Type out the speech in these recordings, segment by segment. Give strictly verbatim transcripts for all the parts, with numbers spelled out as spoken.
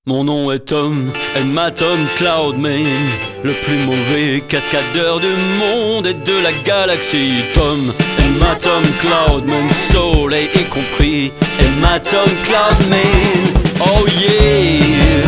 Mon nom est Tom, et ma Tom Cloudman, le plus mauvais cascadeur du monde et de la galaxie. Tom, et ma Tom Cloudman, soleil y compris, et ma Tom Cloudman, oh yeah.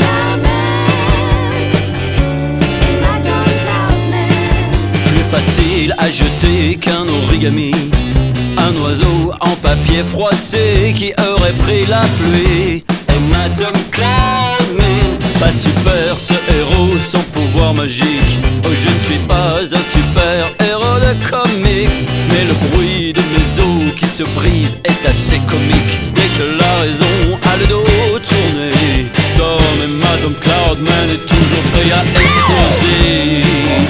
Plus facile à jeter qu'un origami, un oiseau en papier froissé qui aurait pris la pluie. Et ma Tom Cloudman, pas super ce héros sans pouvoir magique. Oh, je ne suis pas un super héros de comics, mais le bruit de mes os qui se brisent est assez comique. Dès que la raison a le dos tourné, Tom et ma Tom Cloudman est toujours prêt à exploser.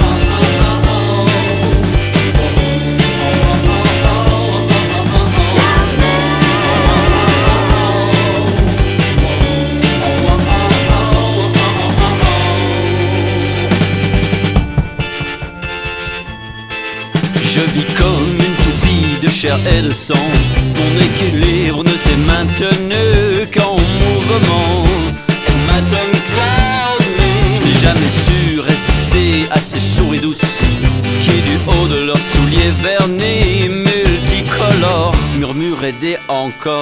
Je vis comme une toupie de chair et de sang. Mon équilibre ne s'est maintenu qu'en mouvement. Et ma Tom Cloudman, je n'ai jamais su résister à ces souris douces qui du haut de leurs souliers vernis multicolores murmurent aider encore.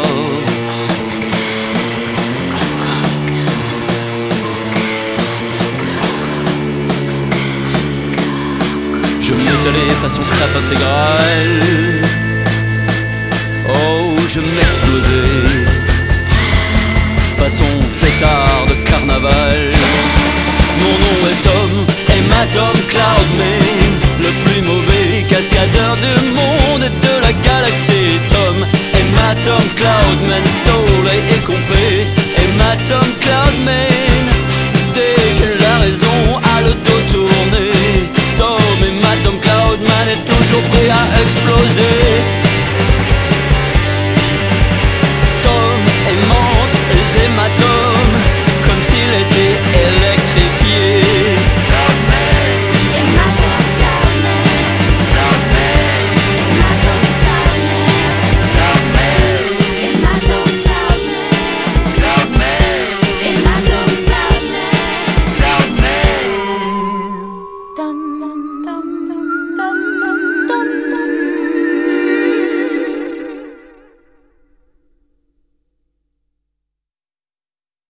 Je m'étalais façon crêpe intégrale. Oh, je m'explosais façon pétard de carnaval. Mon nom est Tom, et ma Tom Cloudman, le plus mauvais cascadeur du monde et de la galaxie. Tom, et ma Tom Cloudman, soleil est complet, et ma Tom Cloudman, dès que la raison a le dos tourné, Tom et ma Tom Cloudman est toujours prêt à exploser.